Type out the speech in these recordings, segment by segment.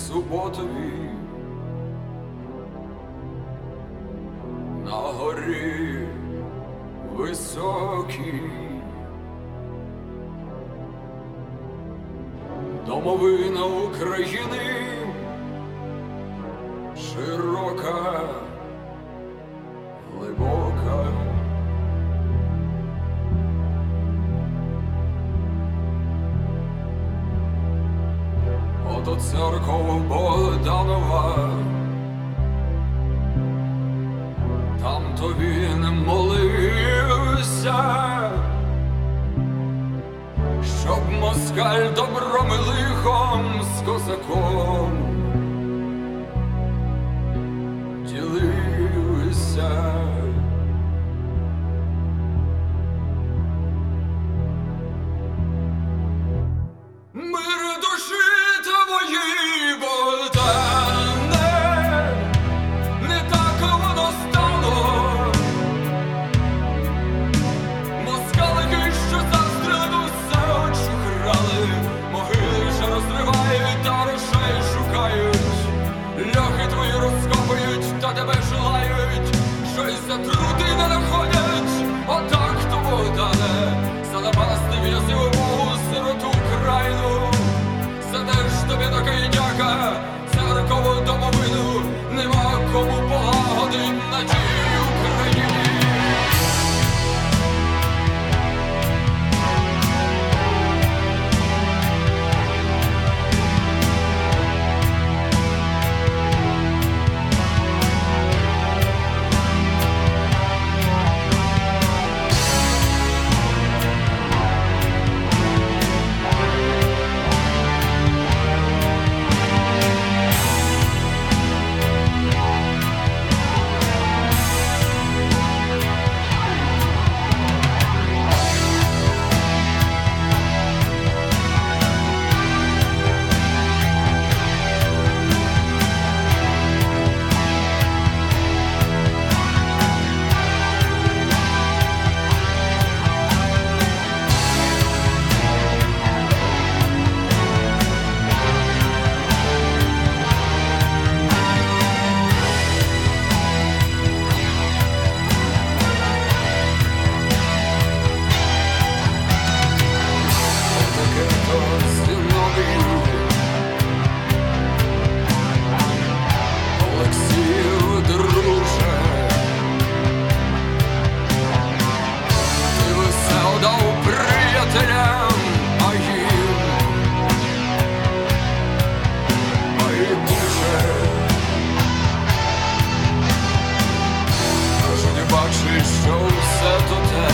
суботові на горі високій, домовина України широка, глибока. Ото церква Богданова, там то він молився, щоб москаль добром і лихом з козаком ділився. Мир душі твої, Богдане, не так воно стало. Москалики, що застріли, все очухрали, могили ж розривають та грошей шукають, ляхи твої розкопують та тебе желають, щось затрути не находять. Отак то, Богдане, занапасти в'язив Богу сироту крайну. За те ж тобі такий дяка, церкову домовину, нема кому полагодить надію Україні. Що все то те,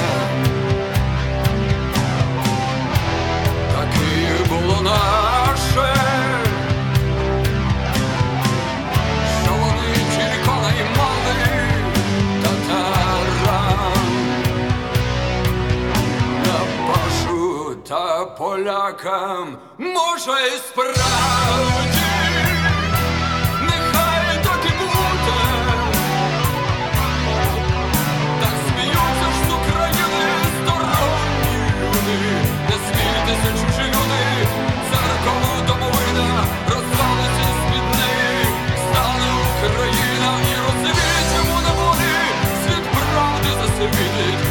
таке було наше, що вони тільки наймали татарам на пашу та полякам. Може і справді, нехай так і буде. Не смійтеся, чужі люди, церкову домовина розвалиться з-під неї, стане Україна і розвіє йому на волі, світ правди засвітить.